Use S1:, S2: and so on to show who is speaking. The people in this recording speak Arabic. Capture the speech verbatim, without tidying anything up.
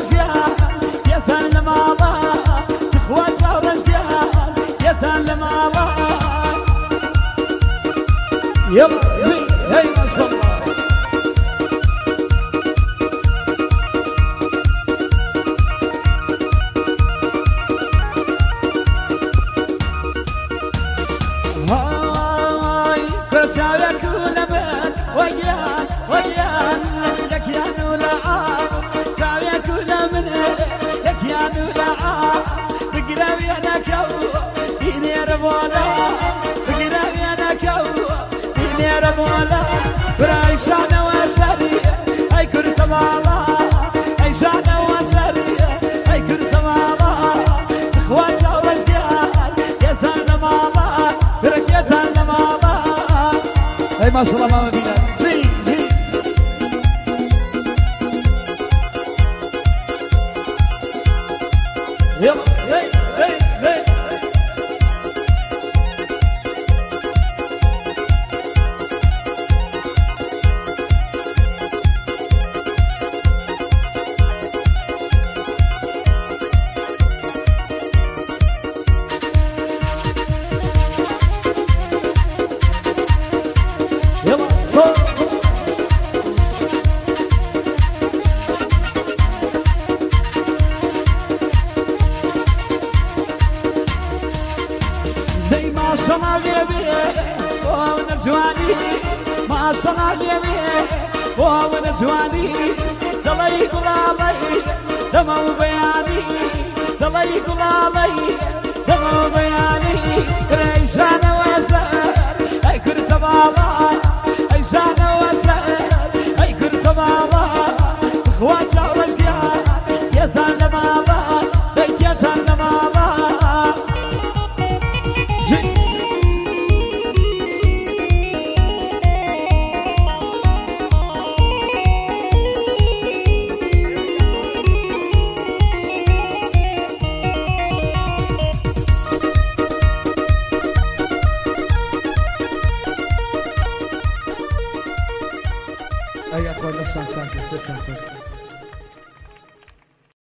S1: ورجال يتعلم الله تخوات ورجال يتعلم الله يلا هي هي ما شاء الله هاي كرتاويا كل من ويان ويان لك يا نولا تاويا كل من لك يا نولا بقرابي انا كو ديني ربولا بقرابي انا كو ديني ربولا برايشانا واسري اي كرت مالا عيشانا واسري اي كرت مالا اخواتي ورجال يتعلم الله برك يتعلم الله اي ما شاء الله ماما بينا يلا هي هي هي يلا صوت زي ما صنع جيبي وهو نجواني ما صنع جيبي وهو نجواني دلا يقول علي دمو بياني دلا يقول علي